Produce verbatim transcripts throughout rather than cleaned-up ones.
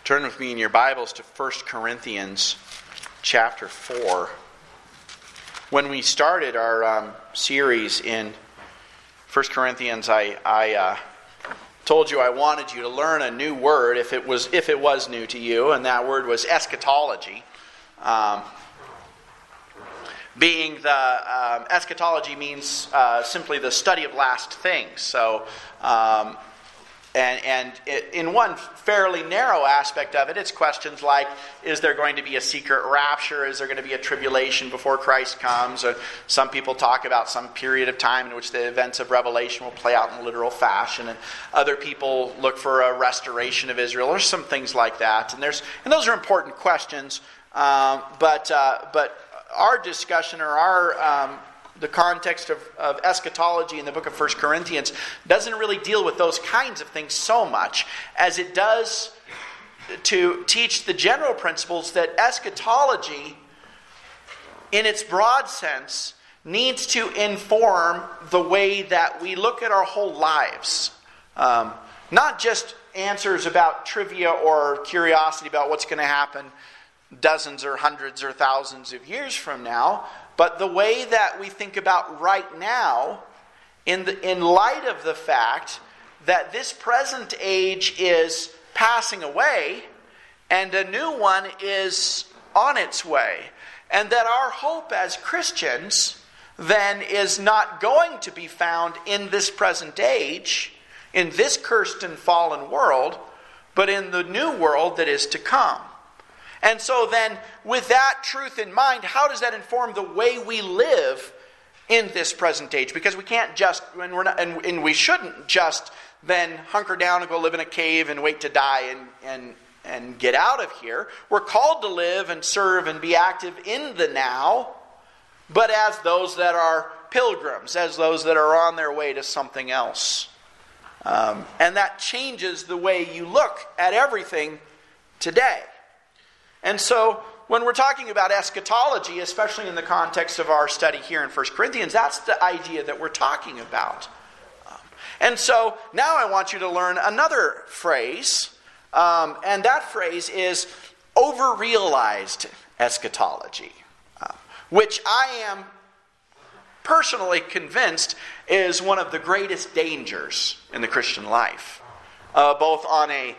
Turn with me in your Bibles to First Corinthians chapter four. When we started our um, series in First Corinthians, I, I uh, told you I wanted you to learn a new word if it was if it was new to you, and that word was eschatology. Um, being the um, eschatology means uh, simply the study of last things. So. Um, And, and it, in one fairly narrow aspect of it, it's questions like, is there going to be a secret rapture? Is there going to be a tribulation before Christ comes? Or some people talk about some period of time in which the events of Revelation will play out in literal fashion. And other people look for a restoration of Israel or some things like that. And there's and those are important questions. Um, but uh, but our discussion or our... Um, the context of, of eschatology in the book of First Corinthians doesn't really deal with those kinds of things so much as it does to teach the general principles that eschatology, in its broad sense, needs to inform the way that we look at our whole lives. Um, not just answers about trivia or curiosity about what's going to happen dozens or hundreds or thousands of years from now, but the way that we think about right now, in the in light of the fact that this present age is passing away and a new one is on its way, and that our hope as Christians then is not going to be found in this present age, in this cursed and fallen world, but in the new world that is to come. And so then, with that truth in mind, how does that inform the way we live in this present age? Because we can't just, and, we're not, and, and we shouldn't just then hunker down and go live in a cave and wait to die and, and, and get out of here. We're called to live and serve and be active in the now, but as those that are pilgrims, as those that are on their way to something else. Um, and that changes the way you look at everything today. And so, when we're talking about eschatology, especially in the context of our study here in First Corinthians, that's the idea that we're talking about. Um, and so, now I want you to learn another phrase, um, and that phrase is over-realized eschatology, uh, which I am personally convinced is one of the greatest dangers in the Christian life, uh, both on a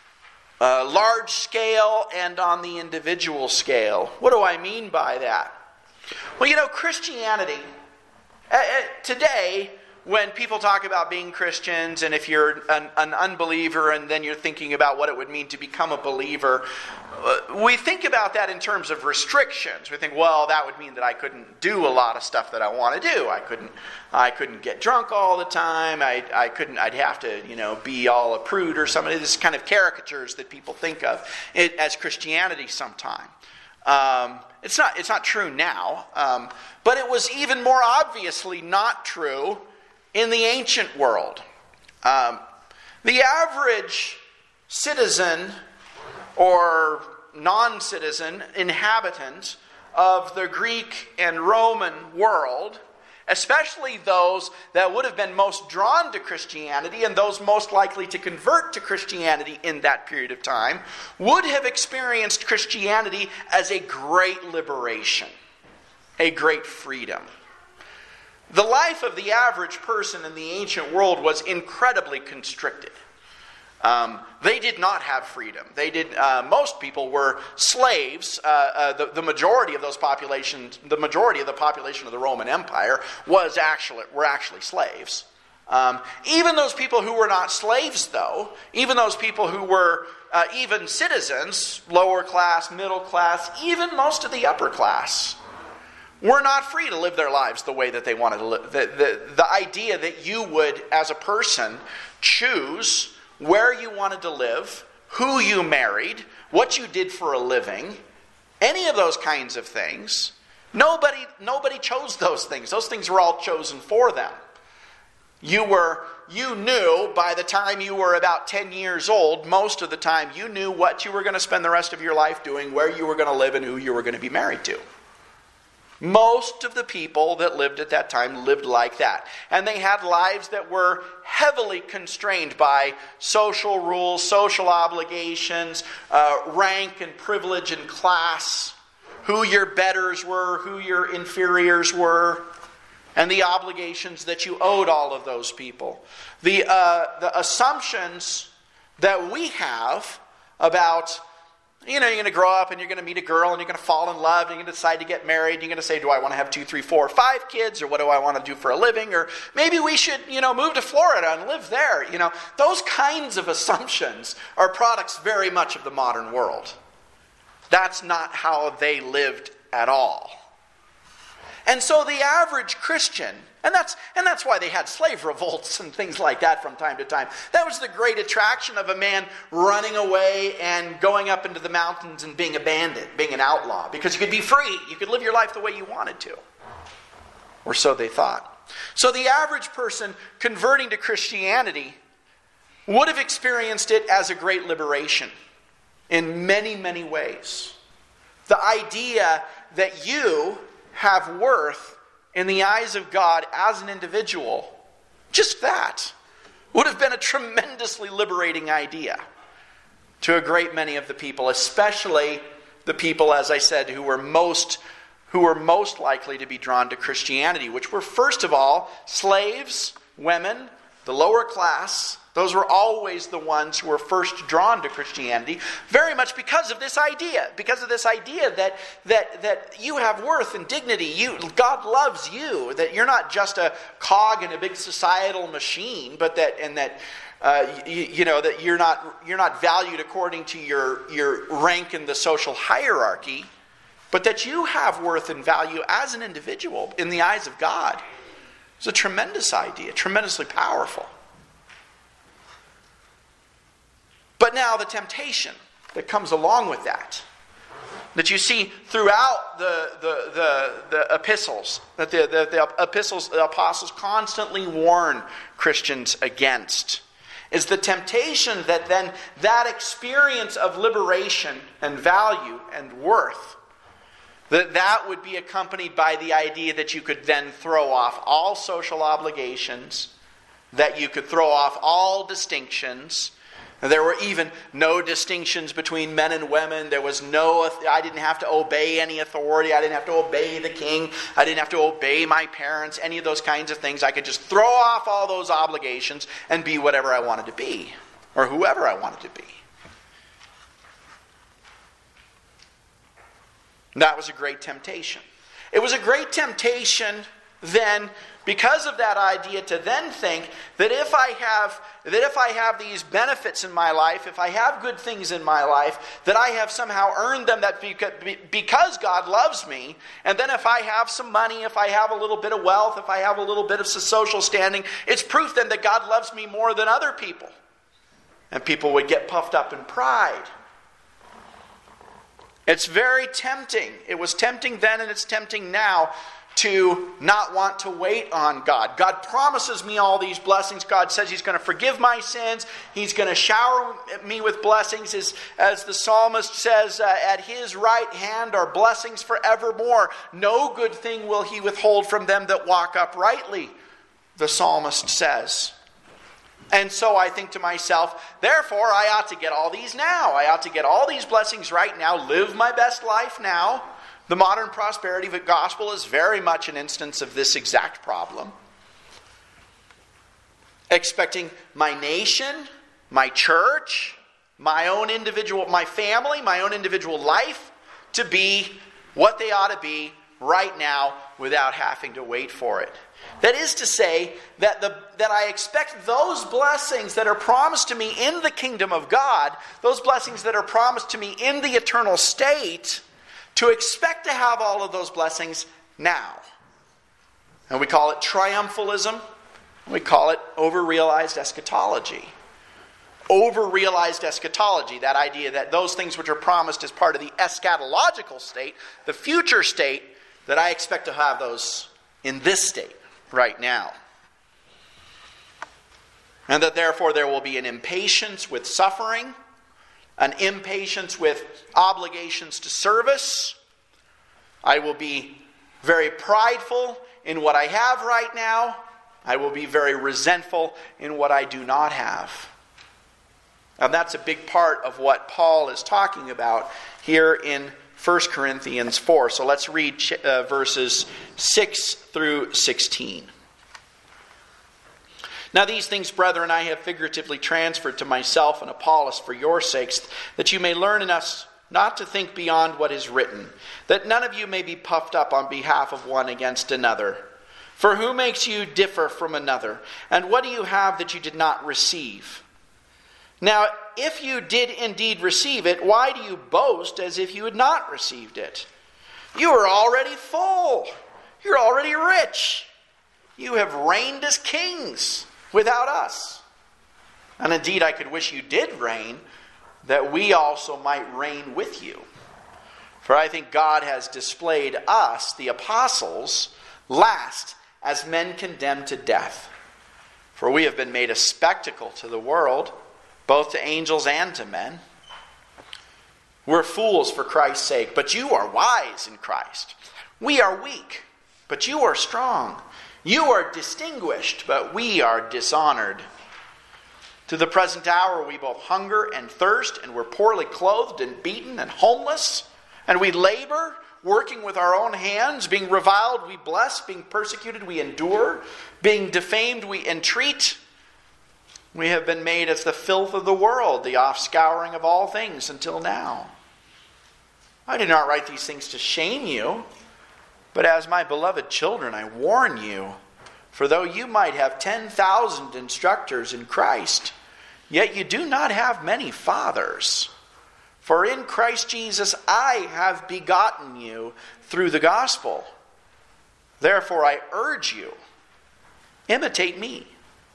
Uh, large scale and on the individual scale. What do I mean by that? Well, you know, Christianity, uh, uh, today, when people talk about being Christians, and if you're an, an unbeliever and then you're thinking about what it would mean to become a believer, uh, we think about that in terms of restrictions. We think, well, that would mean that I couldn't do a lot of stuff that I want to do. I couldn't I couldn't get drunk all the time. I, I couldn't, I'd have to, you know, be all a prude or something. This kind of caricatures that people think of it as Christianity sometime. Um, it's not, it's not true now, um, but it was even more obviously not true in the ancient world. Um, the average citizen or non-citizen inhabitant of the Greek and Roman world, especially those that would have been most drawn to Christianity and those most likely to convert to Christianity in that period of time, would have experienced Christianity as a great liberation, a great freedom. The life of the average person in the ancient world was incredibly constricted. Um, they did not have freedom. They did. Uh, most people were slaves. Uh, uh, the, the majority of those populations, the majority of the population of the Roman Empire, was actually were actually slaves. Um, even those people who were not slaves, though, even those people who were uh, even citizens, lower class, middle class, even most of the upper class, were not free to live their lives the way that they wanted to live. The, the, the idea that you would, as a person, choose where you wanted to live, who you married, what you did for a living, any of those kinds of things, nobody, nobody chose those things. Those things were all chosen for them. You were, you knew by the time you were about ten years old, most of the time you knew what you were going to spend the rest of your life doing, where you were going to live, and who you were going to be married to. Most of the people that lived at that time lived like that. And they had lives that were heavily constrained by social rules, social obligations, uh, rank and privilege and class, who your betters were, who your inferiors were, and the obligations that you owed all of those people. The, uh, the assumptions that we have about, you know, you're going to grow up and you're going to meet a girl and you're going to fall in love and you're going to decide to get married. And you're going to say, do I want to have two, three, four, five kids? Or what do I want to do for a living? Or maybe we should, you know, move to Florida and live there. You know, those kinds of assumptions are products very much of the modern world. That's not how they lived at all. And so the average Christian, and that's and that's why they had slave revolts and things like that from time to time. That was the great attraction of a man running away and going up into the mountains and being a bandit, being an outlaw, because you could be free. You could live your life the way you wanted to. Or so they thought. So the average person converting to Christianity would have experienced it as a great liberation in many, many ways. The idea that you have worth in the eyes of God as an individual, just that, would have been a tremendously liberating idea to a great many of the people, especially the people, as I said, who were most who were most likely to be drawn to Christianity, which were, first of all, slaves, women, the lower class. Those were always the ones who were first drawn to Christianity, very much because of this idea, because of this idea that that that you have worth and dignity. You, God loves you, that you're not just a cog in a big societal machine, but that and that uh, you, you know that you're not you're not valued according to your your rank in the social hierarchy, but that you have worth and value as an individual in the eyes of God. It's a tremendous idea, tremendously powerful. But now the temptation that comes along with that, that you see throughout the, the, the, the epistles, that the, the, the epistles, the apostles constantly warn Christians against, is the temptation that then that experience of liberation and value and worth, that that would be accompanied by the idea that you could then throw off all social obligations, that you could throw off all distinctions. There were even no distinctions between men and women. There was no, I didn't have to obey any authority. I didn't have to obey the king. I didn't have to obey my parents, any of those kinds of things. I could just throw off all those obligations and be whatever I wanted to be, or whoever I wanted to be. That was a great temptation. It was a great temptation then, because of that idea, to then think that if I have that if I have these benefits in my life, if I have good things in my life, that I have somehow earned them, that because God loves me, and then if I have some money, if I have a little bit of wealth, if I have a little bit of social standing, it's proof then that God loves me more than other people. And people would get puffed up in pride. It's very tempting. It was tempting then and it's tempting now to not want to wait on God. God promises me all these blessings. God says He's going to forgive my sins. He's going to shower me with blessings. As, as the psalmist says, uh, at His right hand are blessings forevermore. No good thing will He withhold from them that walk uprightly, the psalmist says. And so I think to myself, therefore I ought to get all these now. I ought to get all these blessings right now, live my best life now. The modern prosperity gospel is very much an instance of this exact problem. Expecting my nation, my church, my own individual, my family, my own individual life to be what they ought to be right now without having to wait for it. That is to say that the that I expect those blessings that are promised to me in the kingdom of God, those blessings that are promised to me in the eternal state, to expect to have all of those blessings now. And we call it triumphalism. We call it over-realized eschatology. Over-realized eschatology, that idea that those things which are promised as part of the eschatological state, the future state, that I expect to have those in this state right now. And that therefore there will be an impatience with suffering, an impatience with obligations to service. I will be very prideful in what I have right now. I will be very resentful in what I do not have. And that's a big part of what Paul is talking about here in First Corinthians four. So let's read uh, verses six through sixteen. Now these things, brethren, I have figuratively transferred to myself and Apollos for your sakes, that you may learn in us not to think beyond what is written, that none of you may be puffed up on behalf of one against another. For who makes you differ from another? And what do you have that you did not receive? Now, if you did indeed receive it, why do you boast as if you had not received it? You are already full. You're already rich. You have reigned as kings without us. And indeed, I could wish you did reign, that we also might reign with you. For I think God has displayed us, the apostles, last as men condemned to death. For we have been made a spectacle to the world, both to angels and to men. We're fools for Christ's sake, but you are wise in Christ. We are weak, but you are strong. You are distinguished, but we are dishonored. To the present hour we both hunger and thirst, and we're poorly clothed and beaten and homeless. And we labor, working with our own hands. Being reviled, we bless. Being persecuted, we endure. Being defamed, we entreat. We have been made as the filth of the world, the offscouring of all things until now. I do not write these things to shame you, but as my beloved children, I warn you. For though you might have ten thousand instructors in Christ, yet you do not have many fathers. For in Christ Jesus I have begotten you through the gospel. Therefore I urge you, imitate me.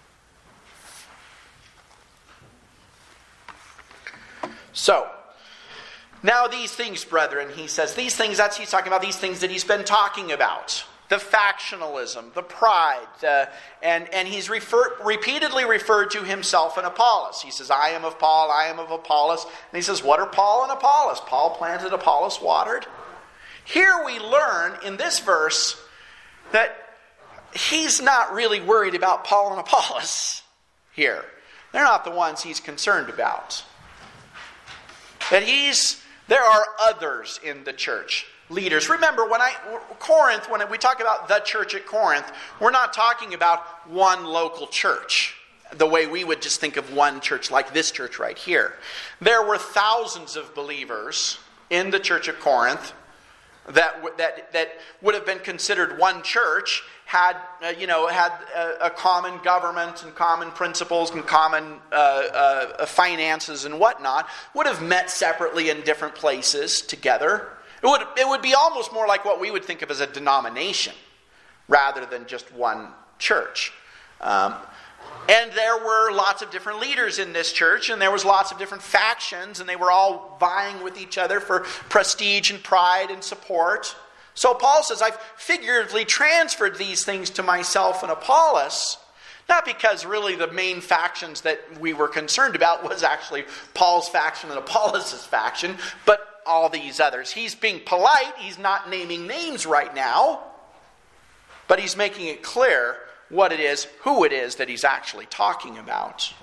So, now these things, brethren, he says, these things, that's he's talking about these things that he's been talking about. The factionalism, the pride, the, and, and he's refer, repeatedly referred to himself and Apollos. He says, I am of Paul, I am of Apollos. And he says, what are Paul and Apollos? Paul planted, Apollos watered. Here we learn in this verse that he's not really worried about Paul and Apollos here. They're not the ones he's concerned about. That he's, there are others in the church. Leaders. Remember, when I Corinth, when we talk about the church at Corinth, we're not talking about one local church, the way we would just think of one church like this church right here. There were thousands of believers in the church at Corinth that that that would have been considered one church, had uh, you know had a, a common government and common principles and common uh, uh, finances and whatnot. Would have met separately in different places together. It would, it would be almost more like what we would think of as a denomination rather than just one church. Um, and there were lots of different leaders in this church, and there was lots of different factions, and they were all vying with each other for prestige and pride and support. So Paul says, I've figuratively transferred these things to myself and Apollos, not because really the main factions that we were concerned about was actually Paul's faction and Apollos' faction, but all these others. He's being polite. He's not naming names right now. But he's making it clear what it is, who it is that he's actually talking about.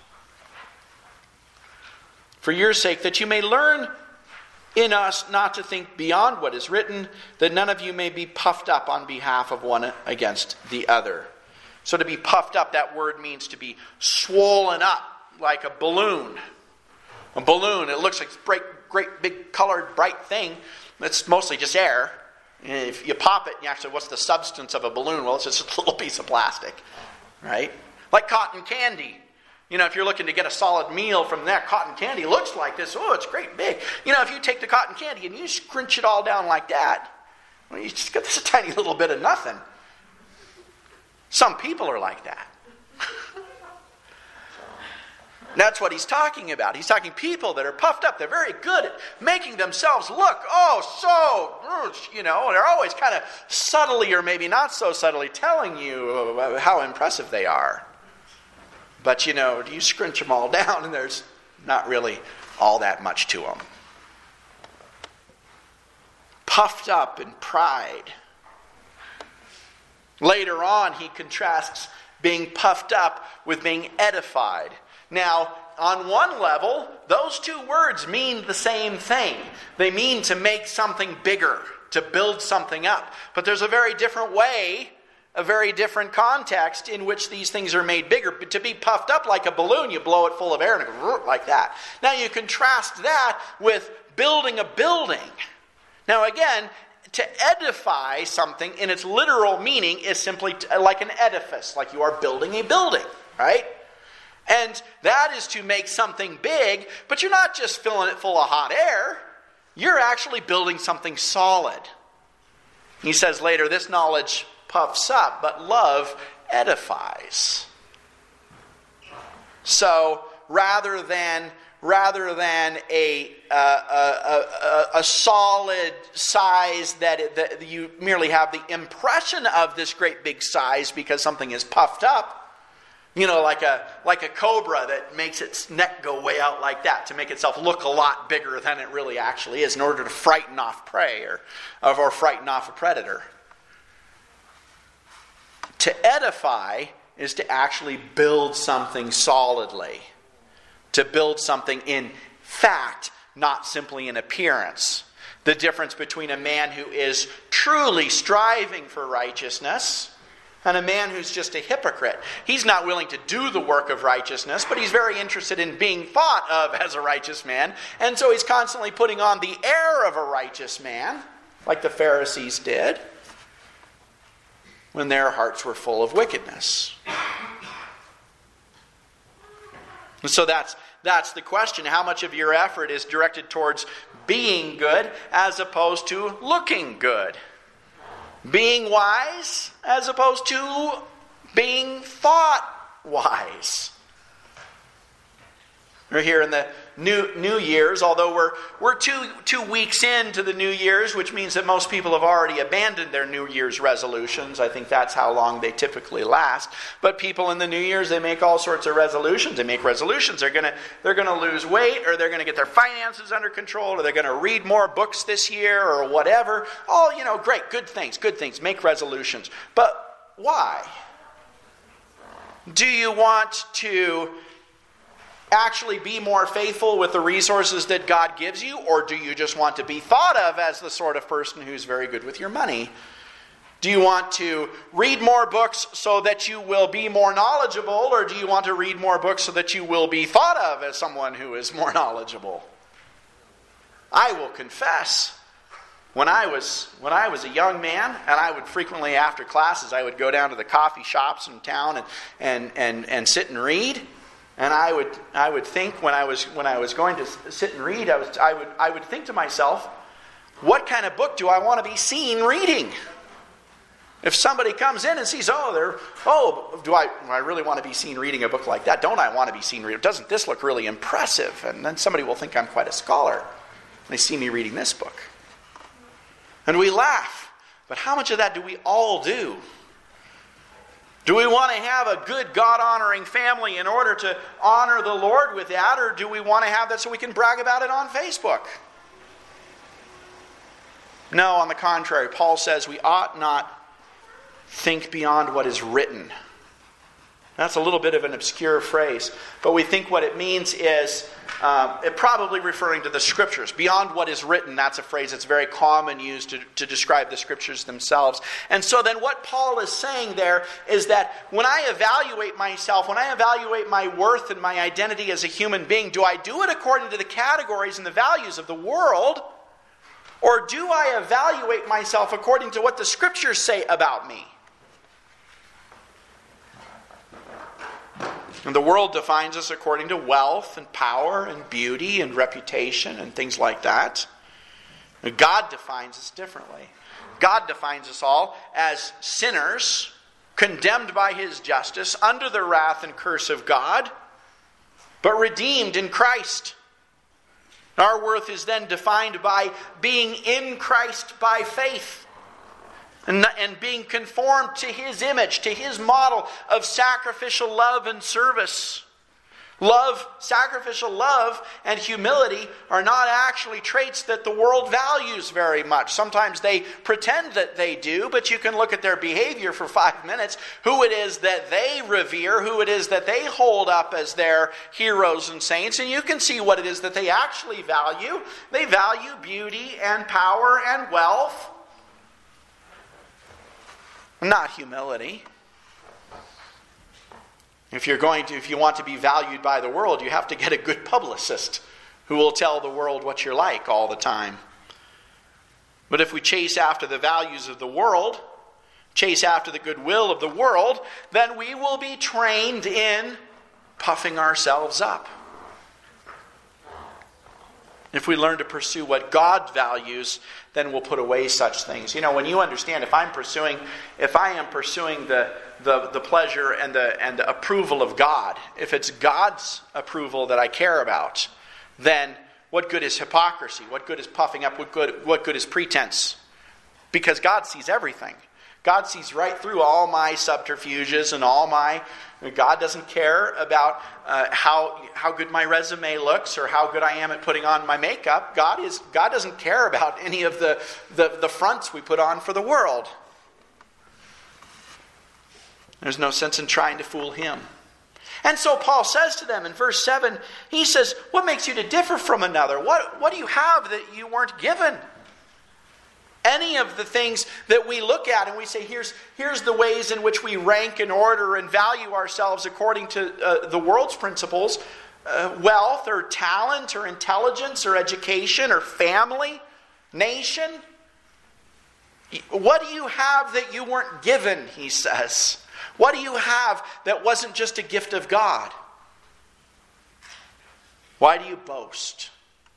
For your sake, that you may learn in us not to think beyond what is written, that none of you may be puffed up on behalf of one against the other. So to be puffed up, that word means to be swollen up like a balloon. A balloon, it looks like a great, great big colored bright thing. It's mostly just air. And if you pop it, you actually, what's the substance of a balloon? Well, it's just a little piece of plastic, right? Like cotton candy. You know, if you're looking to get a solid meal from that, cotton candy looks like this. Oh, it's great big. You know, if you take the cotton candy and you scrunch it all down like that, well, you just get this tiny little bit of nothing. Some people are like that. That's what he's talking about. He's talking people that are puffed up. They're very good at making themselves look, oh, so, you know, they're always kind of subtly or maybe not so subtly telling you how impressive they are. But, you know, you scrunch them all down and there's not really all that much to them. Puffed up in pride. Later on, he contrasts being puffed up with being edified. Now, on one level, those two words mean the same thing. They mean to make something bigger, to build something up. But there's a very different way, a very different context in which these things are made bigger. To be puffed up like a balloon, you blow it full of air and it goes like that. Now you contrast that with building a building. Now again, to edify something in its literal meaning is simply like an edifice, like you are building a building, right? And that is to make something big, but you're not just filling it full of hot air. You're actually building something solid. He says later, this knowledge puffs up, but love edifies. So rather than rather than a uh, a, a, a solid size that, it, that you merely have the impression of this great big size because something is puffed up, you know, like a like a cobra that makes its neck go way out like that to make itself look a lot bigger than it really actually is in order to frighten off prey or, or frighten off a predator. To edify is to actually build something solidly. To build something in fact, not simply in appearance. The difference between a man who is truly striving for righteousness and a man who's just a hypocrite. He's not willing to do the work of righteousness, but he's very interested in being thought of as a righteous man. And so he's constantly putting on the air of a righteous man, like the Pharisees did, when their hearts were full of wickedness. And so that's that's the question. How much of your effort is directed towards being good as opposed to looking good? Being wise as opposed to being thought wise. We're here in the new New Year's, although we're we're two two weeks into the New Year's, which means that most people have already abandoned their New Year's resolutions. I think that's how long they typically last. But people in the New Year's, they make all sorts of resolutions. They make resolutions. They're gonna they're gonna lose weight, or they're gonna get their finances under control, or they're gonna read more books this year, or whatever. All, you know, great, good things, good things. Make resolutions. But why? Do you want to actually be more faithful with the resources that God gives you, or do you just want to be thought of as the sort of person who's very good with your money? Do you want to read more books so that you will be more knowledgeable, or do you want to read more books so that you will be thought of as someone who is more knowledgeable? I will confess, when I was when I was a young man, and I would frequently after classes, I would go down to the coffee shops in town and and and, and sit and read. And I would I would think when I was when I was going to sit and read, I was I would I would think to myself, what kind of book do I want to be seen reading? If somebody comes in and sees, oh, they're oh, do I do I really want to be seen reading a book like that? Don't I want to be seen reading? Doesn't this look really impressive? And then somebody will think I'm quite a scholar when they see me reading this book. And we laugh. But how much of that do we all do? Do we want to have a good God-honoring family in order to honor the Lord with that, or do we want to have that so we can brag about it on Facebook? No, on the contrary, Paul says we ought not think beyond what is written. That's a little bit of an obscure phrase, but we think what it means is Um, it probably referring to the Scriptures. Beyond what is written, that's a phrase that's very common used to, to describe the Scriptures themselves. And so then what Paul is saying there is that when I evaluate myself, when I evaluate my worth and my identity as a human being, do I do it according to the categories and the values of the world? Or do I evaluate myself according to what the Scriptures say about me? And the world defines us according to wealth and power and beauty and reputation and things like that. God defines us differently. God defines us all as sinners, condemned by His justice, under the wrath and curse of God, but redeemed in Christ. Our worth is then defined by being in Christ by faith. And, and being conformed to His image, to His model of sacrificial love and service. Love, sacrificial love, and humility are not actually traits that the world values very much. Sometimes they pretend that they do, but you can look at their behavior for five minutes, who it is that they revere, who it is that they hold up as their heroes and saints, and you can see what it is that they actually value. They value beauty and power and wealth, not humility. If you're going to, if you want to be valued by the world, you have to get a good publicist who will tell the world what you're like all the time. But if we chase after the values of the world, chase after the goodwill of the world, then we will be trained in puffing ourselves up. If we learn to pursue what God values, then we'll put away such things. You know, when you understand, if I'm pursuing, if I am pursuing the the, the pleasure and the and the approval of God, if it's God's approval that I care about, then what good is hypocrisy? What good is puffing up? What good what good is pretense? Because God sees everything. God sees right through all my subterfuges and all my... God doesn't care about uh, how how good my resume looks or how good I am at putting on my makeup. God is God doesn't care about any of the, the, the fronts we put on for the world. There's no sense in trying to fool Him. And so Paul says to them in verse seven, he says, what makes you to differ from another? What, what do you have that you weren't given? Any of the things that we look at and we say, here's, here's the ways in which we rank and order and value ourselves according to uh, the world's principles, uh, wealth or talent or intelligence or education or family, nation. What do you have that you weren't given, he says? What do you have that wasn't just a gift of God? Why do you boast?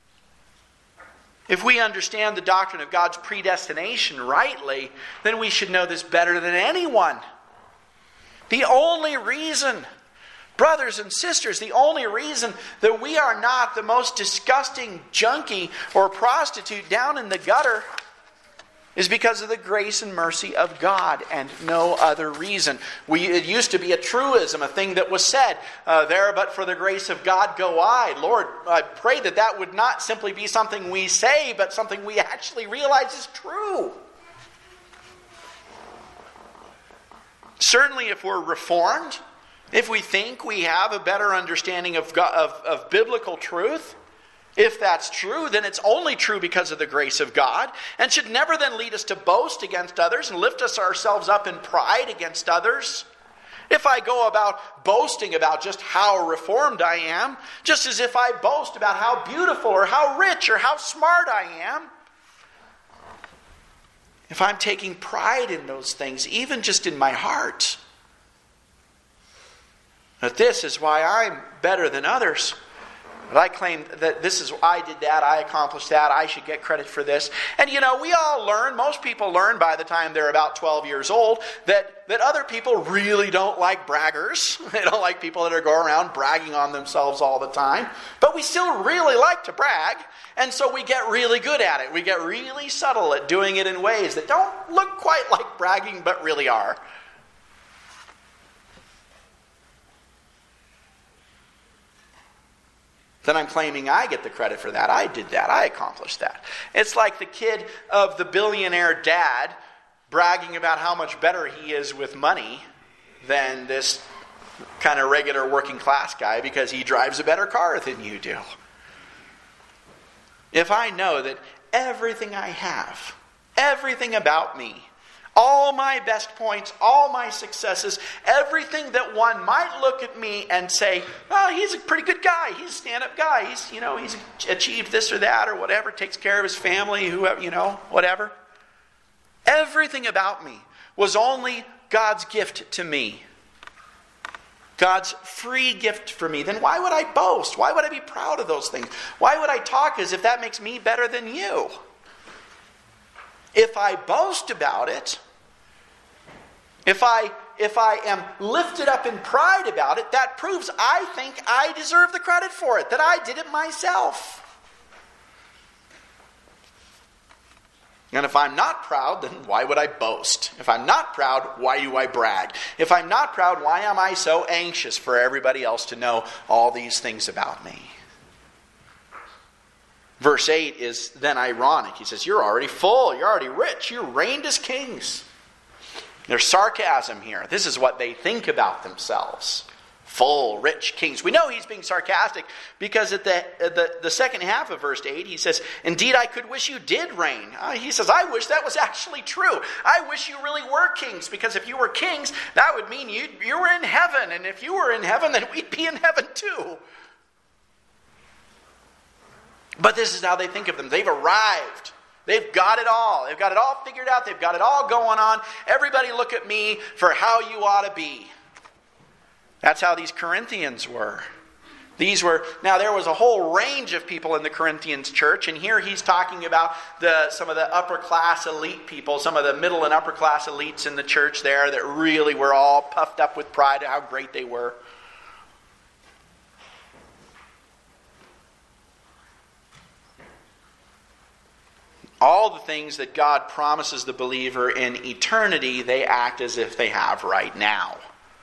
If we understand the doctrine of God's predestination rightly, then we should know this better than anyone. The only reason, brothers and sisters, the only reason that we are not the most disgusting junkie or prostitute down in the gutter is because of the grace and mercy of God and no other reason. We, it used to be a truism, a thing that was said, uh, there but for the grace of God go I. Lord, I pray that that would not simply be something we say, but something we actually realize is true. Certainly if we're reformed, if we think we have a better understanding of, God, of, of biblical truth, if that's true, then it's only true because of the grace of God, and should never then lead us to boast against others and lift us ourselves up in pride against others. If I go about boasting about just how reformed I am, just as if I boast about how beautiful or how rich or how smart I am, if I'm taking pride in those things, even just in my heart, that this is why I'm better than others, but I claim that this is, I did that, I accomplished that, I should get credit for this. And you know, we all learn, most people learn by the time they're about twelve years old, that, that other people really don't like braggers. They don't like people that are going around bragging on themselves all the time. But we still really like to brag, and so we get really good at it. We get really subtle at doing it in ways that don't look quite like bragging, but really are. Then I'm claiming I get the credit for that. I did that. I accomplished that. It's like the kid of the billionaire dad bragging about how much better he is with money than this kind of regular working class guy because he drives a better car than you do. If I know that everything I have, everything about me, all my best points, all my successes, everything that one might look at me and say, oh, he's a pretty good guy. He's a stand-up guy. He's, you know, he's achieved this or that or whatever, takes care of his family, whoever, you know, whatever. Everything about me was only God's gift to me. God's free gift for me. Then why would I boast? Why would I be proud of those things? Why would I talk as if that makes me better than you? If I boast about it, if I if I am lifted up in pride about it, that proves I think I deserve the credit for it, that I did it myself. And if I'm not proud, then why would I boast? If I'm not proud, why do I brag? If I'm not proud, why am I so anxious for everybody else to know all these things about me? Verse eight is then ironic. He says, you're already full, you're already rich, you're reigned as kings. There's sarcasm here. This is what they think about themselves. Full, rich kings. We know he's being sarcastic because at the, the, the second half of verse eight, he says, indeed, I could wish you did reign. Uh, he says, I wish that was actually true. I wish you really were kings, because if you were kings, that would mean you, you were in heaven. And if you were in heaven, then we'd be in heaven too. But this is how they think of them. They've arrived. They've got it all. They've got it all figured out. They've got it all going on. Everybody look at me for how you ought to be. That's how these Corinthians were. These were, now there was a whole range of people in the Corinthians church, and here he's talking about the some of the upper class elite people, some of the middle and upper class elites in the church there that really were all puffed up with pride of how great they were. All the things that God promises the believer in eternity, they act as if they have right now.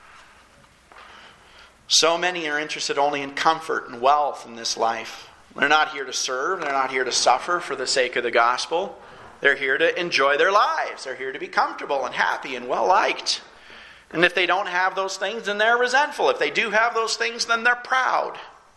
So many are interested only in comfort and wealth in this life. They're not here to serve. They're not here to suffer for the sake of the gospel. They're here to enjoy their lives. They're here to be comfortable and happy and well-liked. And if they don't have those things, then they're resentful. If they do have those things, then they're proud.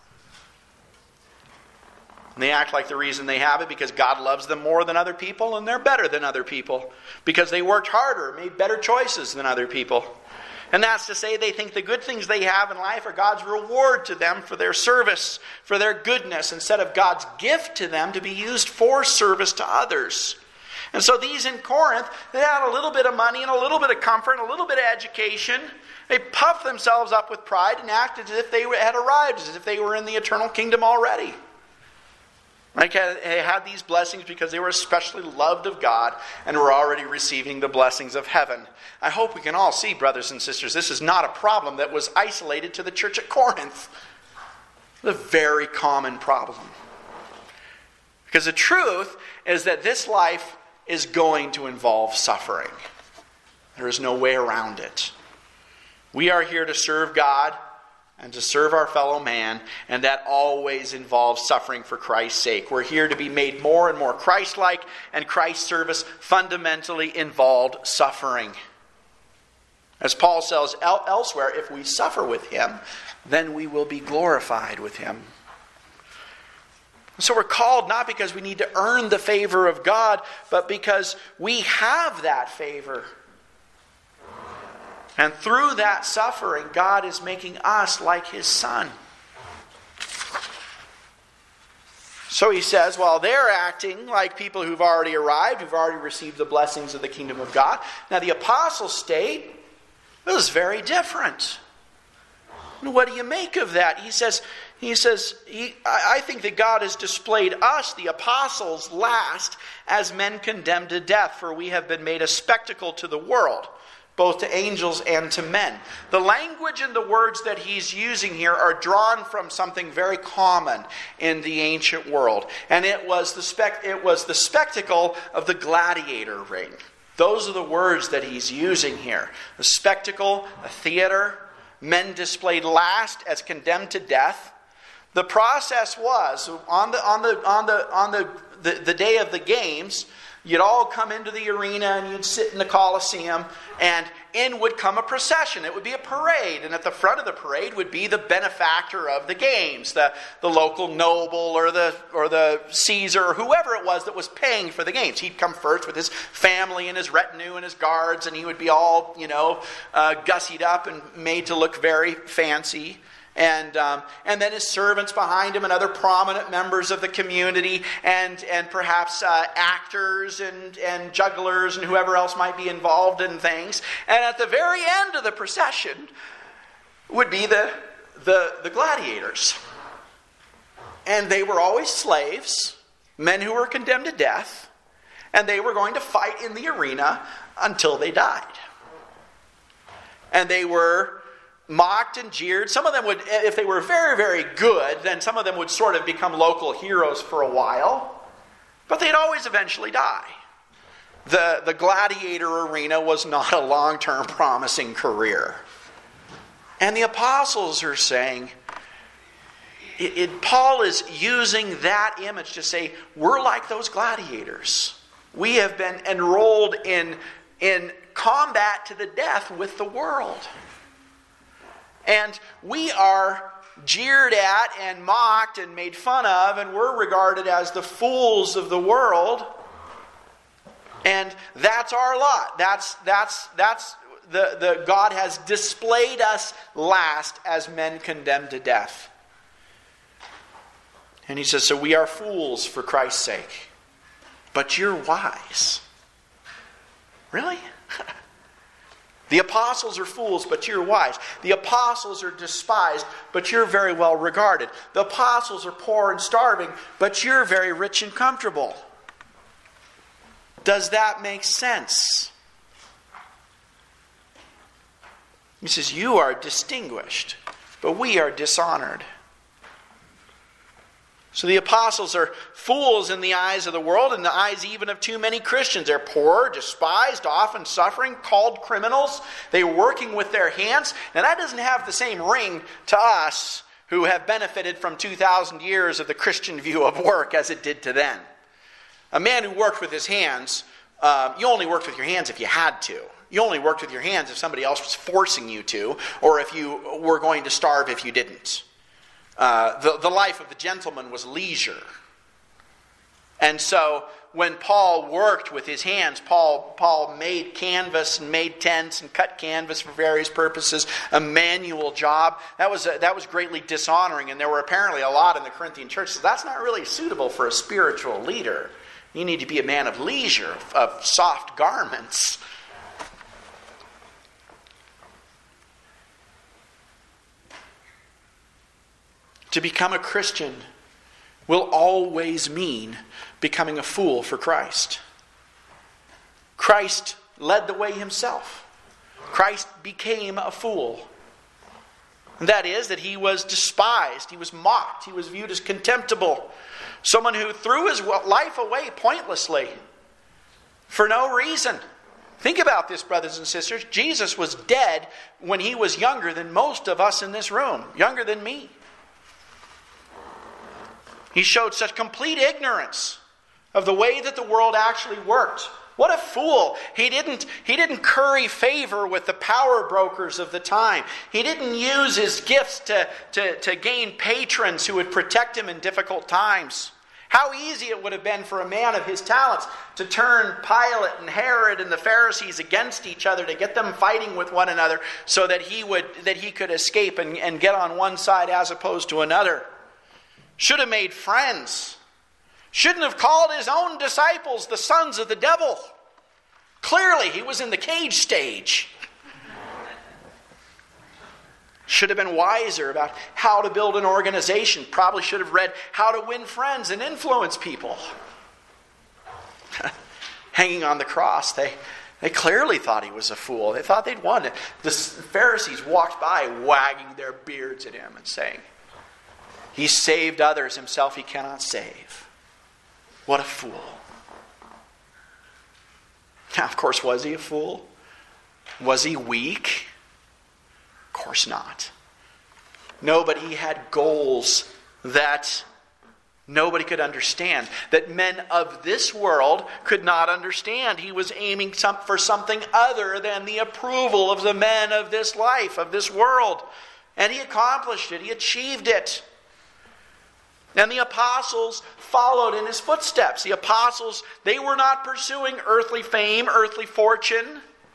And they act like the reason they have it because God loves them more than other people and they're better than other people. Because they worked harder, made better choices than other people. And that's to say they think the good things they have in life are God's reward to them for their service, for their goodness, instead of God's gift to them to be used for service to others. And so these in Corinth, they had a little bit of money and a little bit of comfort and a little bit of education. They puffed themselves up with pride and acted as if they had arrived, as if they were in the eternal kingdom already. Like they had these blessings because they were especially loved of God and were already receiving the blessings of heaven. I hope we can all see, brothers and sisters, this is not a problem that was isolated to the church at Corinth. It's a very common problem. Because the truth is that this life is going to involve suffering. There is no way around it. We are here to serve God and to serve our fellow man, and that always involves suffering for Christ's sake. We're here to be made more and more Christ-like, and Christ's service fundamentally involved suffering. As Paul says elsewhere, if we suffer with him, then we will be glorified with him. So we're called not because we need to earn the favor of God, but because we have that favor. And through that suffering, God is making us like his Son. So he says, while they're acting like people who've already arrived, who've already received the blessings of the kingdom of God. Now the apostles' state was very different. And what do you make of that? He says, he says, he, I think that God has displayed us, the apostles, last as men condemned to death, for we have been made a spectacle to the world, both to angels and to men. The language and the words that he's using here are drawn from something very common in the ancient world. And it was the spec- it was the spectacle of the gladiator ring. Those are the words that he's using here. A spectacle, a theater, men displayed last as condemned to death. The process was, on the on the on the on the, the, the day of the games, you'd all come into the arena and you'd sit in the Colosseum, and in would come a procession. It would be a parade, and at the front of the parade would be the benefactor of the games, the, the local noble or the or the Caesar or whoever it was that was paying for the games. He'd come first with his family and his retinue and his guards, and he would be all, you know, uh, gussied up and made to look very fancy. And um, and then his servants behind him and other prominent members of the community and and perhaps uh, actors and, and jugglers and whoever else might be involved in things. And at the very end of the procession would be the, the, the gladiators. And they were always slaves, men who were condemned to death, and they were going to fight in the arena until they died. And they were mocked and jeered. Some of them would, if they were very, very good, then some of them would sort of become local heroes for a while. But they'd always eventually die. the, the gladiator arena was not a long-term promising career. And the apostles are saying, it, it, Paul is using that image to say, we're like those gladiators. We have been enrolled in, in combat to the death with the world. And we are jeered at and mocked and made fun of, and we're regarded as the fools of the world. And that's our lot. That's that's that's the, the God has displayed us last as men condemned to death. And he says, so we are fools for Christ's sake. But you're wise. Really? The apostles are fools, but you're wise. The apostles are despised, but you're very well regarded. The apostles are poor and starving, but you're very rich and comfortable. Does that make sense? He says, you are distinguished, but we are dishonored. So the apostles are fools in the eyes of the world, in the eyes even of too many Christians. They're poor, despised, often suffering, called criminals. They're working with their hands. Now that doesn't have the same ring to us who have benefited from two thousand years of the Christian view of work as it did to them. A man who worked with his hands, uh, you only worked with your hands if you had to. You only worked with your hands if somebody else was forcing you to, or if you were going to starve if you didn't. Uh, the, the life of the gentleman was leisure. And so when Paul worked with his hands, Paul, Paul made canvas and made tents and cut canvas for various purposes, a manual job. That was, a, that was greatly dishonoring, and there were apparently a lot in the Corinthian church. So that's not really suitable for a spiritual leader. You need to be a man of leisure, of soft garments. To become a Christian will always mean becoming a fool for Christ. Christ led the way himself. Christ became a fool. And that is that he was despised, he was mocked, he was viewed as contemptible. Someone who threw his life away pointlessly for no reason. Think about this, brothers and sisters. Jesus was dead when he was younger than most of us in this room, younger than me. He showed such complete ignorance of the way that the world actually worked. What a fool. He didn't, he didn't curry favor with the power brokers of the time. He didn't use his gifts to, to, to gain patrons who would protect him in difficult times. How easy it would have been for a man of his talents to turn Pilate and Herod and the Pharisees against each other, to get them fighting with one another so that he would that he could escape and, and get on one side as opposed to another. Should have made friends. Shouldn't have called his own disciples the sons of the devil. Clearly, he was in the cage stage. Should have been wiser about how to build an organization. Probably should have read How to Win Friends and Influence People. Hanging on the cross, they, they clearly thought he was a fool. They thought they'd won it. The Pharisees walked by wagging their beards at him and saying, he saved others, himself he cannot save. What a fool. Now, of course, was he a fool? Was he weak? Of course not. No, but he had goals that nobody could understand, that men of this world could not understand. He was aiming for something other than the approval of the men of this life, of this world. And he accomplished it. He achieved it. And the apostles followed in his footsteps. The apostles, they were not pursuing earthly fame, earthly fortune.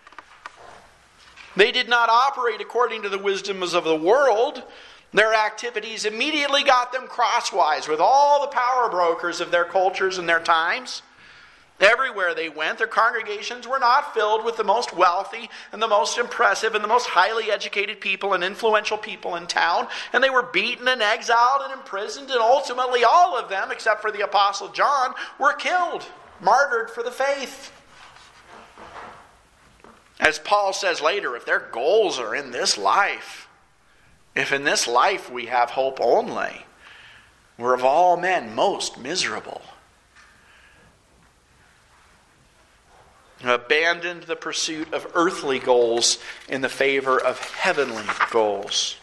They did not operate according to the wisdoms of the world. Their activities immediately got them crosswise with all the power brokers of their cultures and their times. Everywhere they went, their congregations were not filled with the most wealthy and the most impressive and the most highly educated people and influential people in town. And they were beaten and exiled and imprisoned, and ultimately all of them, except for the Apostle John, were killed, martyred for the faith. As Paul says later, if their goals are in this life, if in this life we have hope only, we're of all men most miserable. abandoned the pursuit of earthly goals in the favor of heavenly goals.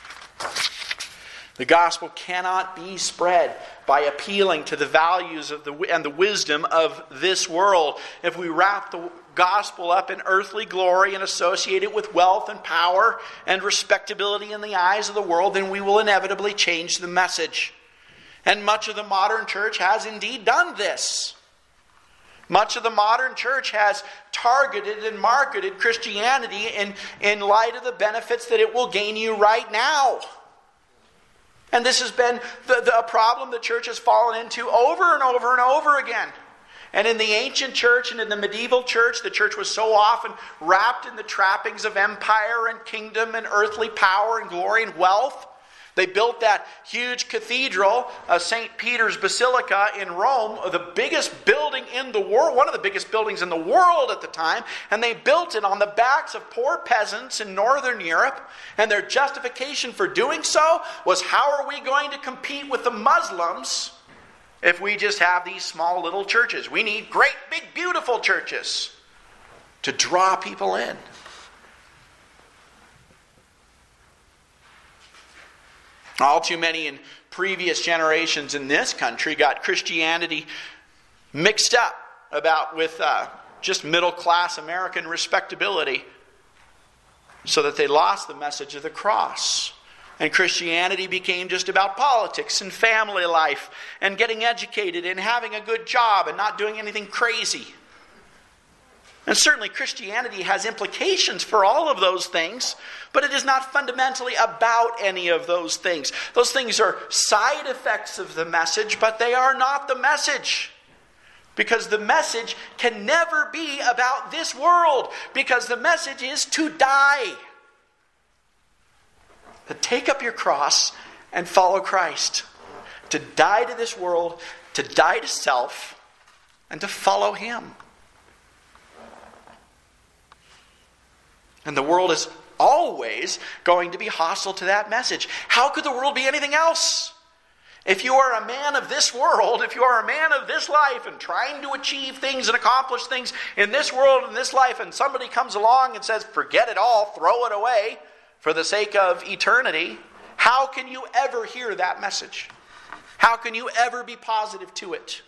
The gospel cannot be spread by appealing to the values of the and the wisdom of this world. If we wrap the gospel up in earthly glory and associate it with wealth and power and respectability in the eyes of the world, then we will inevitably change the message. And much of the modern church has indeed done this. Much of the modern church has targeted and marketed Christianity in, in light of the benefits that it will gain you right now. And this has been the, the, a problem the church has fallen into over and over and over again. And in the ancient church and in the medieval church, the church was so often wrapped in the trappings of empire and kingdom and earthly power and glory and wealth. They built that huge cathedral, uh, Saint Peter's Basilica in Rome, the biggest building in the world, one of the biggest buildings in the world at the time. And they built it on the backs of poor peasants in Northern Europe. And their justification for doing so was, how are we going to compete with the Muslims if we just have these small little churches? We need great, big, beautiful churches to draw people in. All too many in previous generations in this country got Christianity mixed up about with uh, just middle-class American respectability, so that they lost the message of the cross. And Christianity became just about politics and family life and getting educated and having a good job and not doing anything crazy. And certainly Christianity has implications for all of those things, but it is not fundamentally about any of those things. Those things are side effects of the message, but they are not the message. Because the message can never be about this world, because the message is to die. To take up your cross and follow Christ. To die to this world, to die to self, and to follow Him. And the world is always going to be hostile to that message. How could the world be anything else? If you are a man of this world, if you are a man of this life and trying to achieve things and accomplish things in this world and this life, and somebody comes along and says, forget it all, throw it away for the sake of eternity, how can you ever hear that message? How can you ever be positive to it?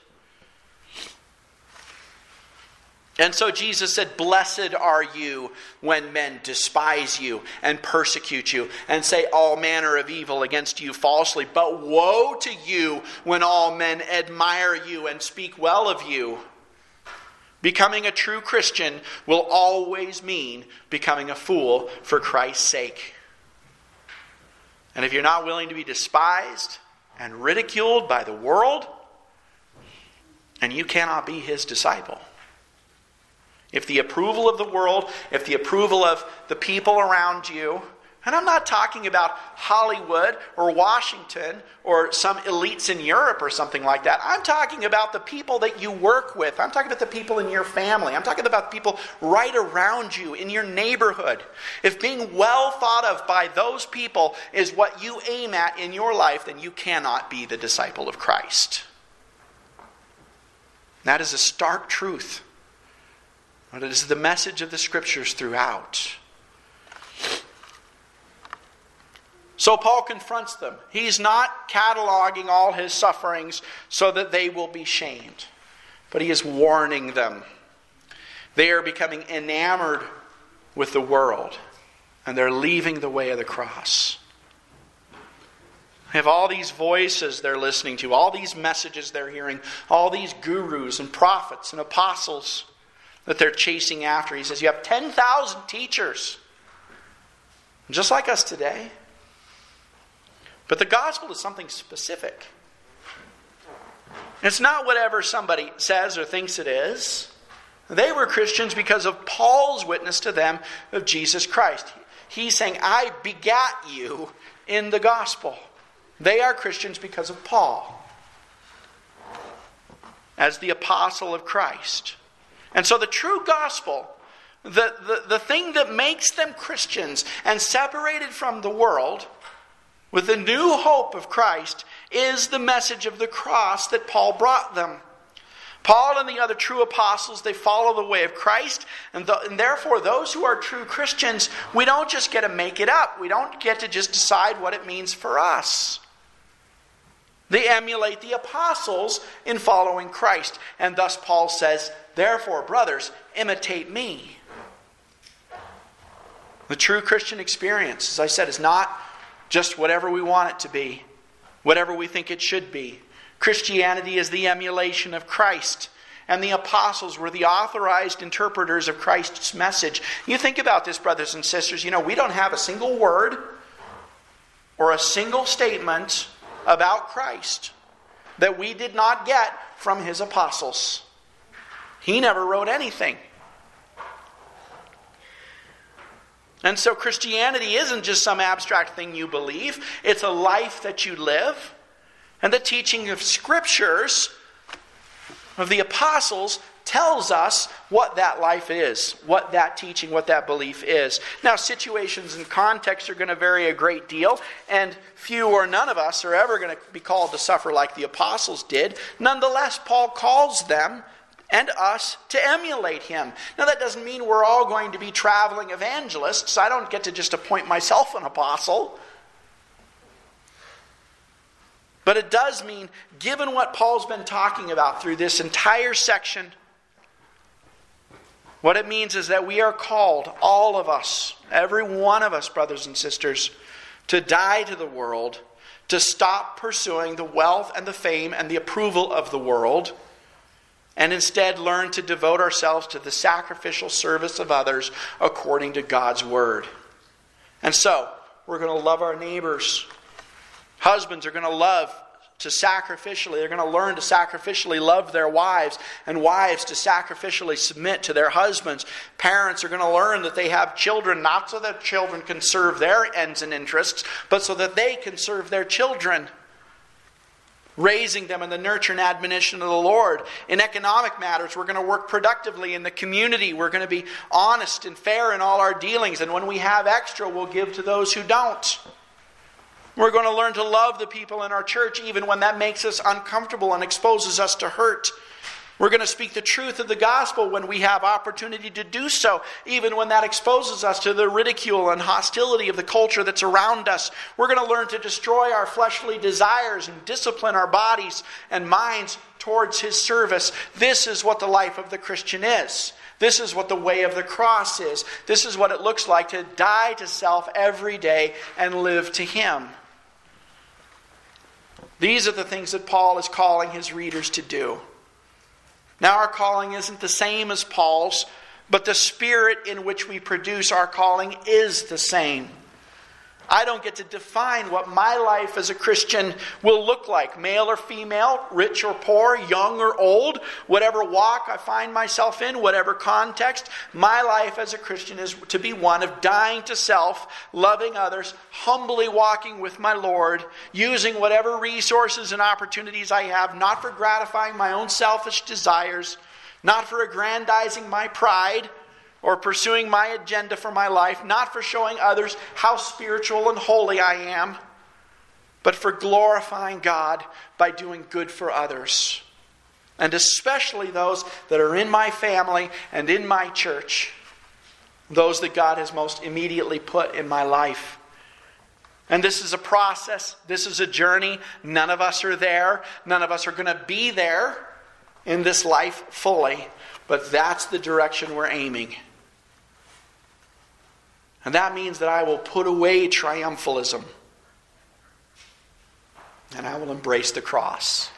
And so Jesus said, blessed are you when men despise you and persecute you and say all manner of evil against you falsely. But woe to you when all men admire you and speak well of you. Becoming a true Christian will always mean becoming a fool for Christ's sake. And if you're not willing to be despised and ridiculed by the world, and you cannot be His disciple. If the approval of the world, if the approval of the people around you, and I'm not talking about Hollywood or Washington or some elites in Europe or something like that. I'm talking about the people that you work with. I'm talking about the people in your family. I'm talking about the people right around you in your neighborhood. If being well thought of by those people is what you aim at in your life, then you cannot be the disciple of Christ. That is a stark truth. But it is the message of the Scriptures throughout. So Paul confronts them. He's not cataloging all his sufferings so that they will be shamed. But he is warning them. They are becoming enamored with the world. And they're leaving the way of the cross. They have all these voices they're listening to. All these messages they're hearing. All these gurus and prophets and apostles that they're chasing after. He says, you have ten thousand teachers. Just like us today. But the gospel is something specific. It's not whatever somebody says or thinks it is. They were Christians because of Paul's witness to them of Jesus Christ. He's saying, I begat you in the gospel. They are Christians because of Paul, as the apostle of Christ. And so the true gospel, the, the, the thing that makes them Christians and separated from the world, with the new hope of Christ, is the message of the cross that Paul brought them. Paul and the other true apostles, they follow the way of Christ, and, th- and therefore those who are true Christians, we don't just get to make it up. We don't get to just decide what it means for us. They emulate the apostles in following Christ. And thus Paul says, therefore, brothers, imitate me. The true Christian experience, as I said, is not just whatever we want it to be, whatever we think it should be. Christianity is the emulation of Christ. And the apostles were the authorized interpreters of Christ's message. You think about this, brothers and sisters. You know, we don't have a single word or a single statement about Christ that we did not get from his apostles. He never wrote anything. And so Christianity isn't just some abstract thing you believe. It's a life that you live. And the teaching of Scriptures, of the apostles, tells us what that life is, what that teaching, what that belief is. Now, situations and contexts are going to vary a great deal, and few or none of us are ever going to be called to suffer like the apostles did. Nonetheless, Paul calls them and us to emulate him. Now, that doesn't mean we're all going to be traveling evangelists. I don't get to just appoint myself an apostle. But it does mean, given what Paul's been talking about through this entire section, what it means is that we are called, all of us, every one of us, brothers and sisters, to die to the world, to stop pursuing the wealth and the fame and the approval of the world, and instead learn to devote ourselves to the sacrificial service of others according to God's Word. And so, we're going to love our neighbors. Husbands are going to love to sacrificially, they're going to learn to sacrificially love their wives, and wives to sacrificially submit to their husbands. Parents are going to learn that they have children, not so that children can serve their ends and interests, but so that they can serve their children, raising them in the nurture and admonition of the Lord. In economic matters, we're going to work productively in the community. We're going to be honest and fair in all our dealings, and when we have extra, we'll give to those who don't. We're going to learn to love the people in our church even when that makes us uncomfortable and exposes us to hurt. We're going to speak the truth of the gospel when we have opportunity to do so, even when that exposes us to the ridicule and hostility of the culture that's around us. We're going to learn to destroy our fleshly desires and discipline our bodies and minds towards his service. This is what the life of the Christian is. This is what the way of the cross is. This is what it looks like to die to self every day and live to him. These are the things that Paul is calling his readers to do. Now, our calling isn't the same as Paul's, but the spirit in which we produce our calling is the same. I don't get to define what my life as a Christian will look like, male or female, rich or poor, young or old, whatever walk I find myself in, whatever context. My life as a Christian is to be one of dying to self, loving others, humbly walking with my Lord, using whatever resources and opportunities I have, not for gratifying my own selfish desires, not for aggrandizing my pride, or pursuing my agenda for my life, not for showing others how spiritual and holy I am, but for glorifying God by doing good for others. And especially those that are in my family and in my church, those that God has most immediately put in my life. And this is a process, this is a journey. None of us are there. None of us are going to be there in this life fully. But that's the direction we're aiming. And that means that I will put away triumphalism. And I will embrace the cross.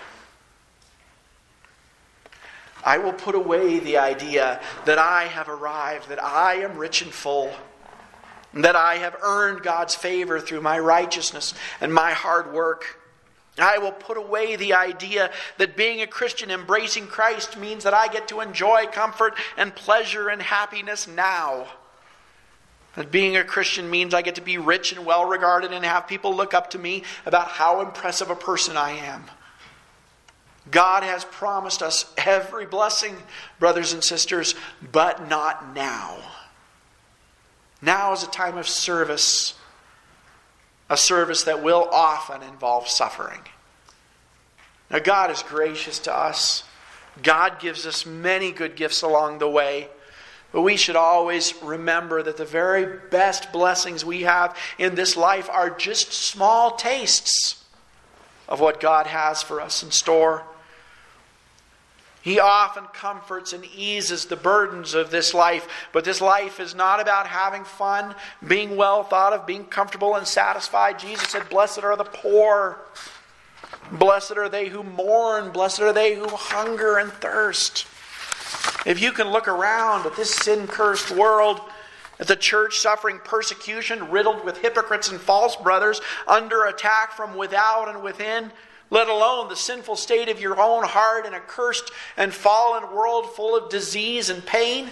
I will put away the idea that I have arrived, that I am rich and full, and that I have earned God's favor through my righteousness and my hard work. I will put away the idea that being a Christian, embracing Christ, means that I get to enjoy comfort and pleasure and happiness now. That being a Christian means I get to be rich and well regarded and have people look up to me about how impressive a person I am. God has promised us every blessing, brothers and sisters, but not now. Now is a time of service, a service that will often involve suffering. Now, God is gracious to us. God gives us many good gifts along the way. But we should always remember that the very best blessings we have in this life are just small tastes of what God has for us in store. He often comforts and eases the burdens of this life. But this life is not about having fun, being well thought of, being comfortable and satisfied. Jesus said, "Blessed are the poor. Blessed are they who mourn. Blessed are they who hunger and thirst." If you can look around at this sin-cursed world, at the church suffering persecution, riddled with hypocrites and false brothers, under attack from without and within, let alone the sinful state of your own heart in a cursed and fallen world full of disease and pain,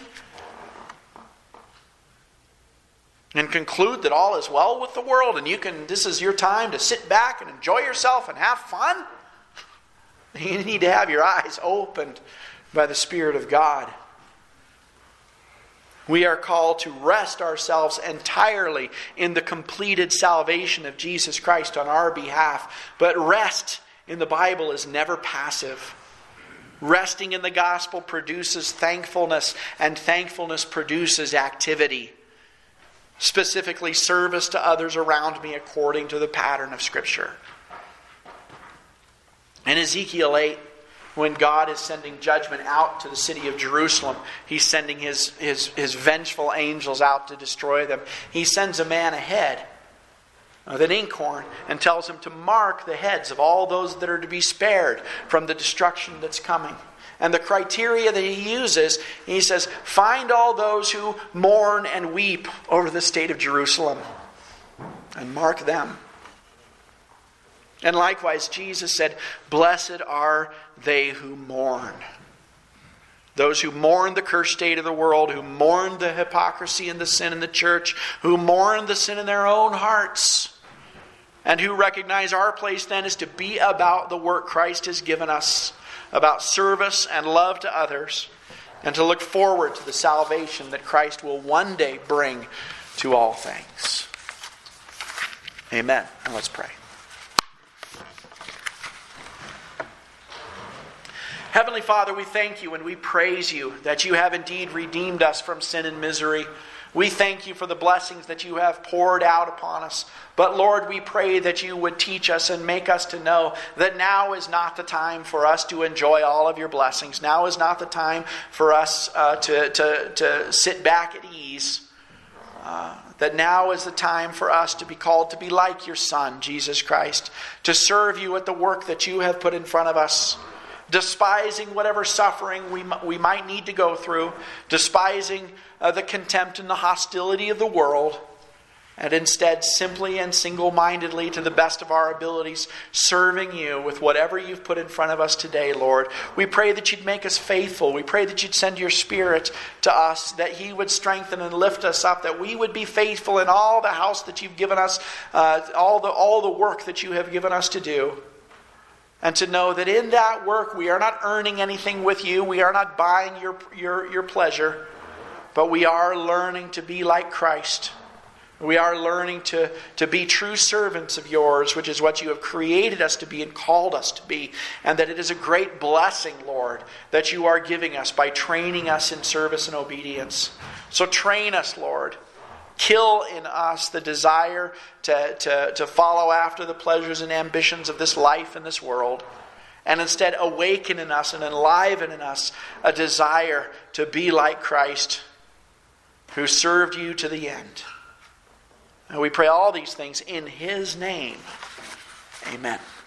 and conclude that all is well with the world and you can, this is your time to sit back and enjoy yourself and have fun, you need to have your eyes opened by the Spirit of God. We are called to rest ourselves entirely in the completed salvation of Jesus Christ on our behalf. But rest in the Bible is never passive. Resting in the gospel produces thankfulness, and thankfulness produces activity. Specifically, service to others around me according to the pattern of Scripture. In Ezekiel eight, when God is sending judgment out to the city of Jerusalem, He's sending his, his, his vengeful angels out to destroy them. He sends a man ahead with an inkhorn and tells him to mark the heads of all those that are to be spared from the destruction that's coming. And the criteria that he uses, he says, find all those who mourn and weep over the state of Jerusalem and mark them. And likewise, Jesus said, "Blessed are they who mourn." Those who mourn the cursed state of the world, who mourn the hypocrisy and the sin in the church, who mourn the sin in their own hearts, and who recognize our place then is to be about the work Christ has given us, about service and love to others, and to look forward to the salvation that Christ will one day bring to all things. Amen. And let's pray. Heavenly Father, we thank you and we praise you that you have indeed redeemed us from sin and misery. We thank you for the blessings that you have poured out upon us. But Lord, we pray that you would teach us and make us to know that now is not the time for us to enjoy all of your blessings. Now is not the time for us uh, to, to, to sit back at ease. Uh, that now is the time for us to be called to be like your Son, Jesus Christ, to serve you at the work that you have put in front of us. Despising whatever suffering we we might need to go through, despising uh, the contempt and the hostility of the world, and instead simply and single-mindedly, to the best of our abilities, serving you with whatever you've put in front of us today, Lord. We pray that you'd make us faithful. We pray that you'd send your Spirit to us, that he would strengthen and lift us up, that we would be faithful in all the house that you've given us, uh, all the all the work that you have given us to do. And to know that in that work we are not earning anything with you. We are not buying your, your, your pleasure. But we are learning to be like Christ. We are learning to, to be true servants of yours, which is what you have created us to be and called us to be. And that it is a great blessing, Lord, that you are giving us by training us in service and obedience. So train us, Lord. Kill in us the desire to, to, to follow after the pleasures and ambitions of this life and this world. And instead awaken in us and enliven in us a desire to be like Christ, who served you to the end. And we pray all these things in his name. Amen.